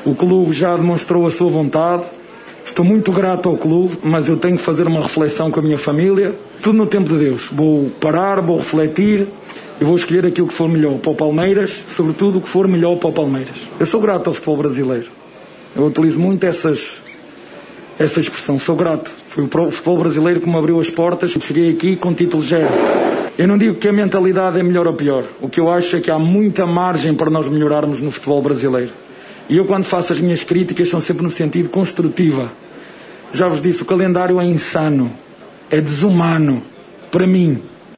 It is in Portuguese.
O clube já demonstrou a sua vontade. Estou muito grato ao clube, mas eu tenho que fazer uma reflexão com a minha família. Tudo no tempo de Deus. Vou parar, vou refletir e vou escolher aquilo que for melhor para o Palmeiras, sobretudo o que for melhor para o Palmeiras. Eu sou grato ao futebol brasileiro. Eu utilizo muito essa expressão. Sou grato. Foi o futebol brasileiro que me abriu as portas. Cheguei aqui com título zero. Eu não digo que a mentalidade é melhor ou pior. O que eu acho é que há muita margem para nós melhorarmos no futebol brasileiro. E eu, quando faço as minhas críticas, são sempre no sentido construtiva. Já vos disse, o calendário é insano, é desumano, para mim.